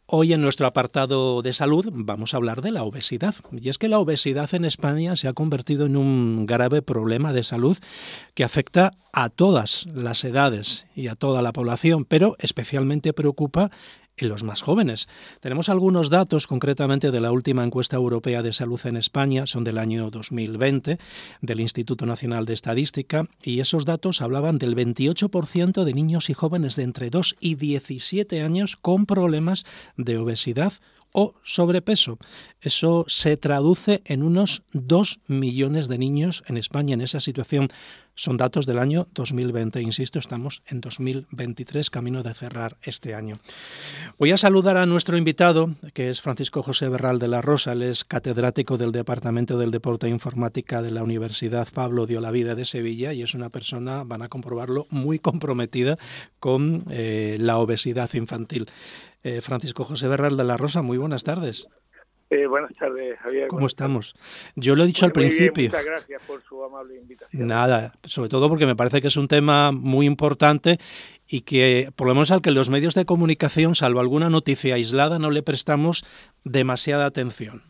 Hoy en nuestro apartado de salud vamos a hablar de la obesidad. Y es que la obesidad en España se ha convertido en un grave problema de salud que afecta a todas las edades y a toda la población, pero especialmente preocupa en los más jóvenes. Tenemos algunos datos concretamente de la última encuesta europea de salud en España, son del año 2020, del Instituto Nacional de Estadística, y esos datos hablaban del 28% de niños y jóvenes de entre 2 y 17 años con problemas de obesidad o sobrepeso. Eso se traduce en unos 2 millones de niños en España en esa situación. Son datos del año 2020, insisto, estamos en 2023, camino de cerrar este año. Voy a saludar a nuestro invitado, que es Francisco José Berral de la Rosa. Él es catedrático del Departamento del Deporte e Informática de la Universidad Pablo de Olavide de Sevilla y es una persona, van a comprobarlo, muy comprometida con la obesidad infantil. Francisco José Berral de la Rosa, muy buenas tardes. Buenas tardes, Javier. ¿Cómo estamos? Yo lo he dicho al principio. Bien, muchas gracias por su amable invitación. Nada, sobre todo porque me parece que es un tema muy importante y que, por lo menos al que los medios de comunicación, salvo alguna noticia aislada, no le prestamos demasiada atención.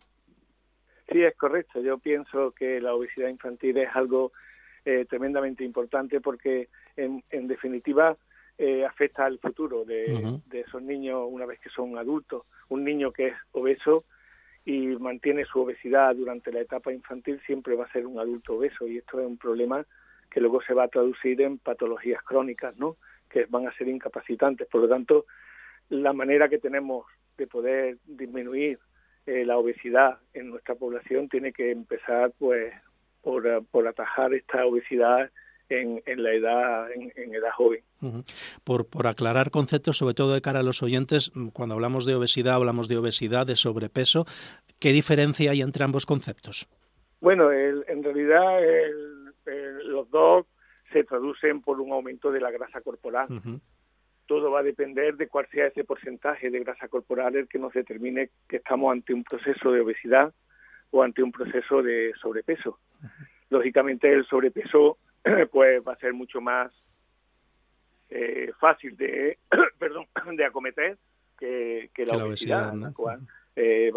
Sí, es correcto. Yo pienso que la obesidad infantil es algo tremendamente importante porque, en definitiva, afecta al futuro de esos niños una vez que son adultos. Un niño que es obeso y mantiene su obesidad durante la etapa infantil siempre va a ser un adulto obeso, y esto es un problema que luego se va a traducir en patologías crónicas, ¿no?, que van a ser incapacitantes. Por lo tanto, la manera que tenemos de poder disminuir la obesidad en nuestra población tiene que empezar pues por atajar esta obesidad en edad joven. Por aclarar conceptos, sobre todo de cara a los oyentes, cuando hablamos de obesidad, de sobrepeso, ¿qué diferencia hay entre ambos conceptos? Bueno, en realidad los dos se traducen por un aumento de la grasa corporal. Todo va a depender de cuál sea ese porcentaje de grasa corporal el que nos determine que estamos ante un proceso de obesidad o ante un proceso de sobrepeso. Lógicamente el sobrepeso pues va a ser mucho más fácil de acometer que la obesidad, ¿no?, la cual se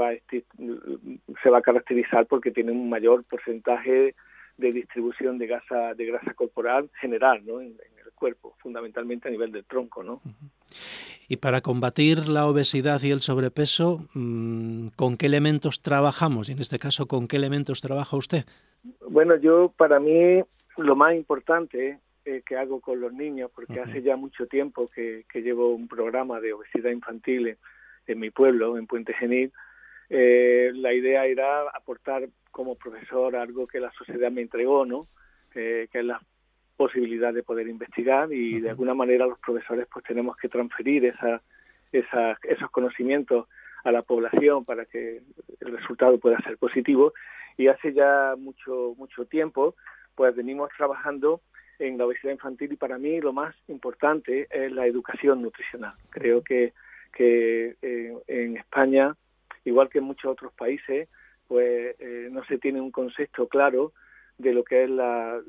va a caracterizar porque tiene un mayor porcentaje de distribución de grasa corporal general, ¿no?, en el cuerpo, fundamentalmente a nivel del tronco, ¿no? Y para combatir la obesidad y el sobrepeso, ¿con qué elementos trabajamos? Y en este caso, ¿con qué elementos trabaja usted? Bueno, para mí lo más importante que hago con los niños, porque hace ya mucho tiempo que llevo un programa de obesidad infantil en mi pueblo, en Puente Genil, la idea era aportar como profesor algo que la sociedad me entregó, ¿no?, que es la posibilidad de poder investigar, y de alguna manera los profesores pues tenemos que transferir esos conocimientos a la población para que el resultado pueda ser positivo. Y hace ya mucho tiempo pues venimos trabajando en la obesidad infantil, y para mí lo más importante es la educación nutricional. Creo que en España, igual que en muchos otros países, pues no se tiene un concepto claro de lo que es la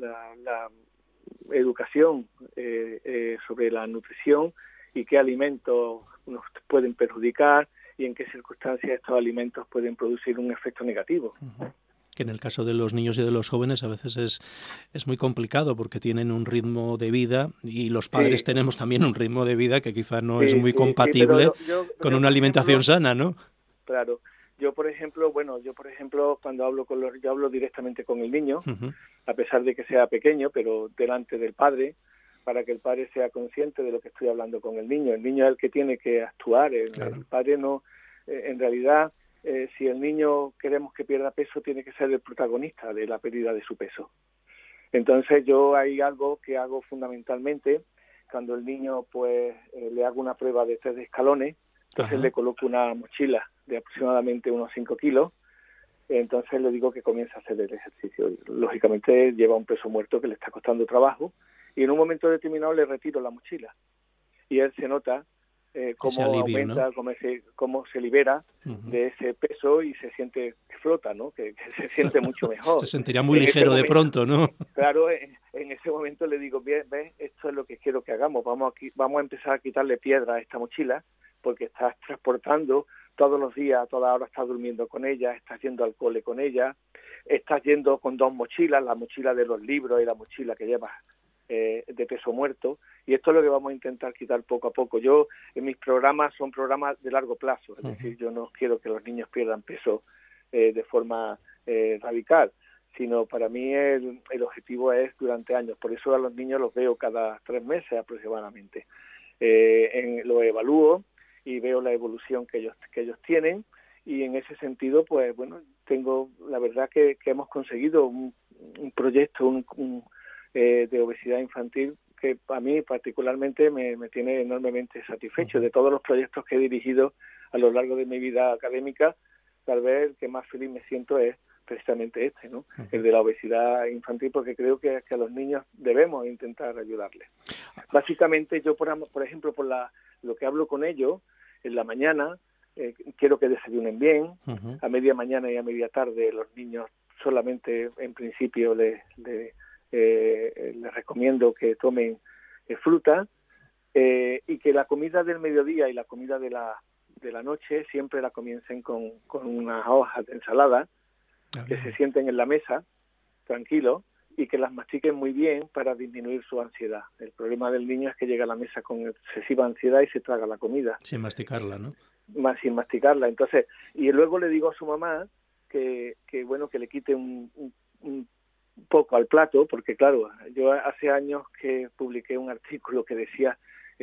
educación sobre la nutrición y qué alimentos nos pueden perjudicar y en qué circunstancias estos alimentos pueden producir un efecto negativo. Que en el caso de los niños y de los jóvenes a veces es muy complicado porque tienen un ritmo de vida y los padres tenemos también un ritmo de vida que quizá no es muy compatible con una alimentación sana, ¿no? Claro. Yo, por ejemplo, cuando hablo yo hablo directamente con el niño, a pesar de que sea pequeño, pero delante del padre, para que el padre sea consciente de lo que estoy hablando con el niño. El niño es el que tiene que actuar, Claro. El padre no. En realidad, si el niño queremos que pierda peso, tiene que ser el protagonista de la pérdida de su peso. Entonces yo hay algo que hago fundamentalmente, cuando el niño pues le hago una prueba de 3 escalones, entonces le coloco una mochila de aproximadamente unos 5 kilos, entonces le digo que comience a hacer el ejercicio. Lógicamente lleva un peso muerto que le está costando trabajo, y en un momento determinado le retiro la mochila y él se nota cómo alivio, aumenta, ¿no?, cómo se libera de ese peso y se siente que flota, ¿no?, que se siente mucho mejor. Se sentiría muy ligero de pronto, ¿no? Claro, en ese momento le digo, ves, esto es lo que quiero que hagamos, vamos a empezar a quitarle piedra a esta mochila porque estás transportando todos los días, a toda hora estás durmiendo con ella, estás yendo al cole con ella, estás yendo con 2 mochilas, la mochila de los libros y la mochila que llevas de peso muerto, y esto es lo que vamos a intentar quitar poco a poco. Yo, en mis programas, son programas de largo plazo, es decir, yo no quiero que los niños pierdan peso de forma radical, sino para mí el objetivo es durante años. Por eso a los niños los veo cada 3 meses aproximadamente. Lo evalúo y veo la evolución que ellos tienen, y en ese sentido, pues bueno, tengo la verdad que hemos conseguido un proyecto de obesidad infantil que a mí particularmente me tiene enormemente satisfecho. De todos los proyectos que he dirigido a lo largo de mi vida académica, tal vez el que más feliz me siento es precisamente este, ¿no? El de la obesidad infantil, porque creo que a los niños debemos intentar ayudarles. Básicamente yo, por ejemplo, lo que hablo con ellos en la mañana, quiero que desayunen bien. A media mañana y a media tarde los niños solamente, en principio, les recomiendo que tomen fruta, y que la comida del mediodía y la comida de la noche siempre la comiencen con unas hojas de ensalada, que se sienten en la mesa, tranquilos, y que las mastiquen muy bien para disminuir su ansiedad. El problema del niño es que llega a la mesa con excesiva ansiedad y se traga la comida. Sin masticarla, ¿no? Sin masticarla. Entonces, y luego le digo a su mamá que bueno, que le quite un poco al plato, porque claro, yo hace años que publiqué un artículo que decía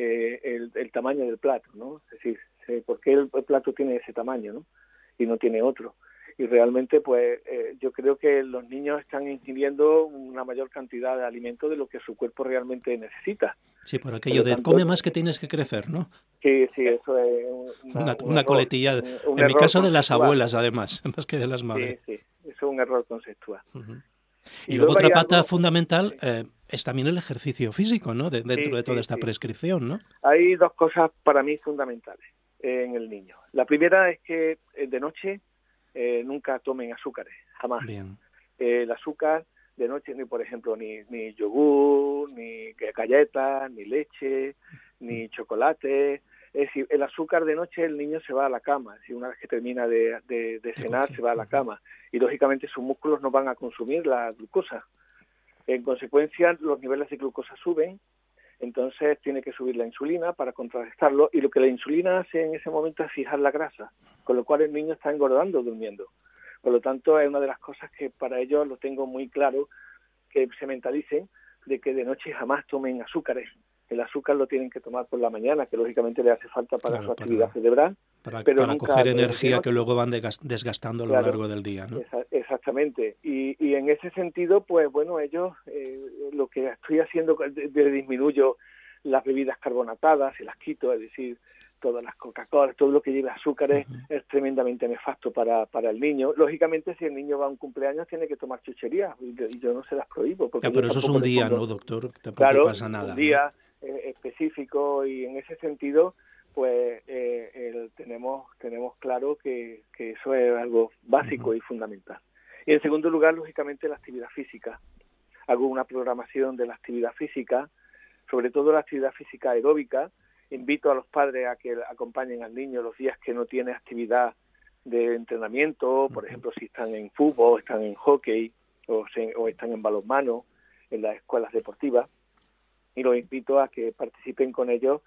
el tamaño del plato, ¿no? Es decir, ¿por qué el plato tiene ese tamaño, ¿no? Y no tiene otro? Y realmente, pues, yo creo que los niños están ingiriendo una mayor cantidad de alimento de lo que su cuerpo realmente necesita. Sí, por aquello de come más que tienes que crecer, ¿no? Sí, eso es una coletilla. En mi caso, de las abuelas, además, más que de las madres. Sí, eso es un error conceptual. Y luego otra pata fundamental es también el ejercicio físico, ¿no? Dentro de toda esta prescripción, ¿no? Hay 2 cosas para mí fundamentales en el niño. La primera es que de noche nunca tomen azúcares, jamás. Bien. El azúcar de noche, por ejemplo, ni yogur, ni galletas, ni leche, ni chocolate. Es decir, el azúcar de noche el niño se va a la cama. Es decir, una vez que termina de cenar, se va a la cama. Y lógicamente sus músculos no van a consumir la glucosa. En consecuencia, los niveles de glucosa suben. Entonces tiene que subir la insulina para contrarrestarlo, y lo que la insulina hace en ese momento es fijar la grasa, con lo cual el niño está engordando durmiendo. Por lo tanto, es una de las cosas que para ellos lo tengo muy claro, que se mentalicen de que de noche jamás tomen azúcares. El azúcar lo tienen que tomar por la mañana, que lógicamente le hace falta para su actividad cerebral. Para coger energía que luego van desgastando a lo largo del día, ¿no? Exactamente. Y en ese sentido, pues bueno, ellos, lo que estoy haciendo, disminuyo las bebidas carbonatadas y las quito, es decir, todas las Coca-Cola, todo lo que lleve azúcares es tremendamente nefasto para el niño. Lógicamente, si el niño va a un cumpleaños, tiene que tomar chucherías, y yo no se las prohibo. Porque pero eso es un día, ¿no, doctor? Tampoco pasa nada. Un día específico, y en ese sentido, pues tenemos claro que eso es algo básico y fundamental. Y en segundo lugar, lógicamente, la actividad física. Hago una programación de la actividad física, sobre todo la actividad física aeróbica. Invito a los padres a que acompañen al niño los días que no tiene actividad de entrenamiento, por ejemplo, si están en fútbol, están en hockey o están en balonmano, en las escuelas deportivas, y los invito a que participen con ellos,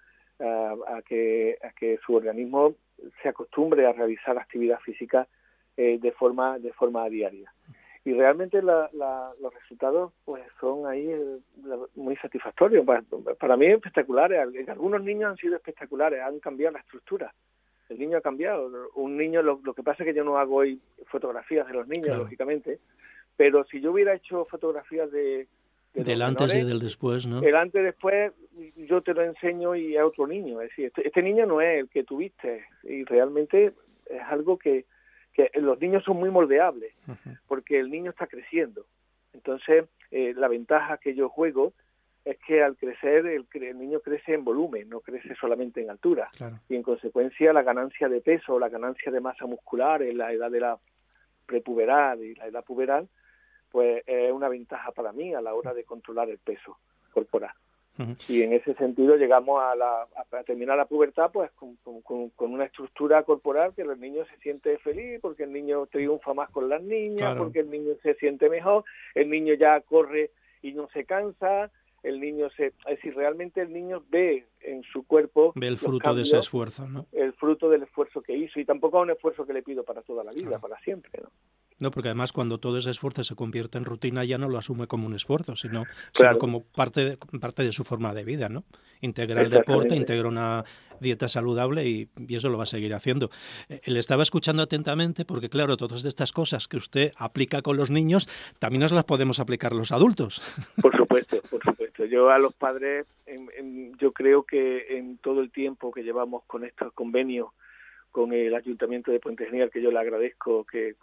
a que su organismo se acostumbre a realizar actividad física de forma diaria. Y realmente los resultados pues son ahí muy satisfactorios. Para mí espectaculares. Algunos niños han sido espectaculares, han cambiado la estructura. El niño ha cambiado. Un niño, lo que pasa es que yo no hago hoy fotografías de los niños, claro, lógicamente, pero si yo hubiera hecho fotografías del antes y del después, ¿no? El antes y después yo te lo enseño y es otro niño. Es decir, este niño no es el que tuviste, y realmente es algo que los niños son muy moldeables, porque el niño está creciendo. Entonces, la ventaja que yo juego es que al crecer el niño crece en volumen, no crece solamente en altura. Claro. Y en consecuencia la ganancia de peso, la ganancia de masa muscular en la edad de la prepuberal y la edad puberal, pues es una ventaja para mí a la hora de controlar el peso corporal. Y en ese sentido llegamos a terminar la pubertad pues con una estructura corporal que el niño se siente feliz, porque el niño triunfa más con las niñas, porque el niño se siente mejor, el niño ya corre y no se cansa, el niño es decir, realmente el niño ve en su cuerpo, ve el fruto de ese esfuerzo, ¿no? El fruto del esfuerzo que hizo, y tampoco es un esfuerzo que le pido para toda la vida, para siempre, ¿no? No, porque además cuando todo ese esfuerzo se convierte en rutina ya no lo asume como un esfuerzo, sino como parte de su forma de vida, ¿no? Integra el deporte, integra una dieta saludable y eso lo va a seguir haciendo. Le estaba escuchando atentamente porque, claro, todas estas cosas que usted aplica con los niños, también nos las podemos aplicar los adultos. Por supuesto, por supuesto. Yo a los padres, yo creo que en todo el tiempo que llevamos con estos convenios con el Ayuntamiento de Puente Genil, que yo le agradezco que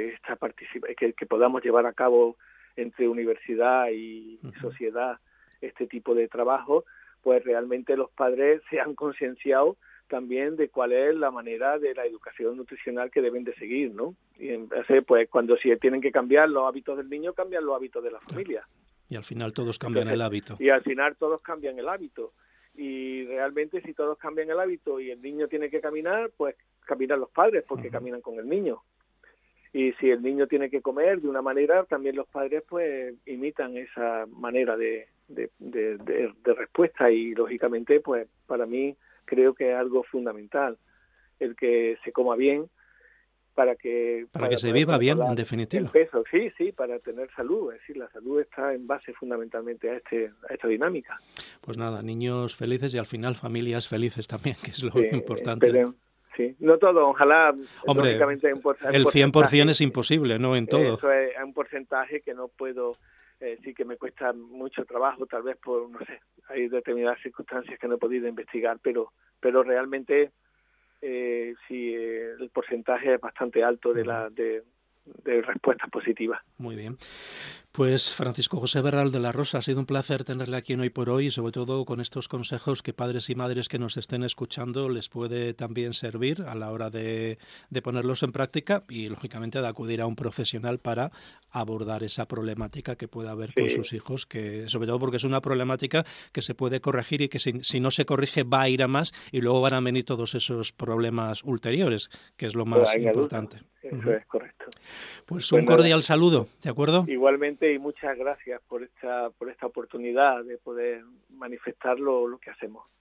podamos llevar a cabo entre universidad y sociedad este tipo de trabajo, pues realmente los padres se han concienciado también de cuál es la manera de la educación nutricional que deben de seguir, ¿no? Y entonces, pues cuando si tienen que cambiar los hábitos del niño, cambian los hábitos de la familia. Y al final todos cambian el hábito. Y al final todos cambian el hábito. Y realmente si todos cambian el hábito y el niño tiene que caminar, pues caminan los padres porque caminan con el niño. Y si el niño tiene que comer de una manera, también los padres pues imitan esa manera de respuesta, y lógicamente pues para mí creo que es algo fundamental el que se coma bien para que se viva bien, en definitiva. El peso, sí, para tener salud. Es decir, la salud está en base fundamentalmente a esta dinámica. Pues nada, niños felices y al final familias felices también, que es lo importante. Sí, no todo, ojalá. Hombre, lógicamente el 100% es imposible, ¿no? En todo. Eso es un porcentaje que no puedo, sí que me cuesta mucho trabajo, tal vez por, no sé, hay determinadas circunstancias que no he podido investigar, pero realmente sí, el porcentaje es bastante alto de respuestas positivas. Muy bien. Pues Francisco José Berral de la Rosa, ha sido un placer tenerle aquí en Hoy por Hoy, y sobre todo con estos consejos que padres y madres que nos estén escuchando les puede también servir a la hora de ponerlos en práctica y lógicamente de acudir a un profesional para abordar esa problemática que pueda haber con sus hijos, que sobre todo porque es una problemática que se puede corregir y que si no se corrige va a ir a más y luego van a venir todos esos problemas ulteriores, que es lo más importante. Eso es correcto. Pues un cordial saludo, ¿de acuerdo? Igualmente, y muchas gracias por esta oportunidad de poder manifestar lo que hacemos.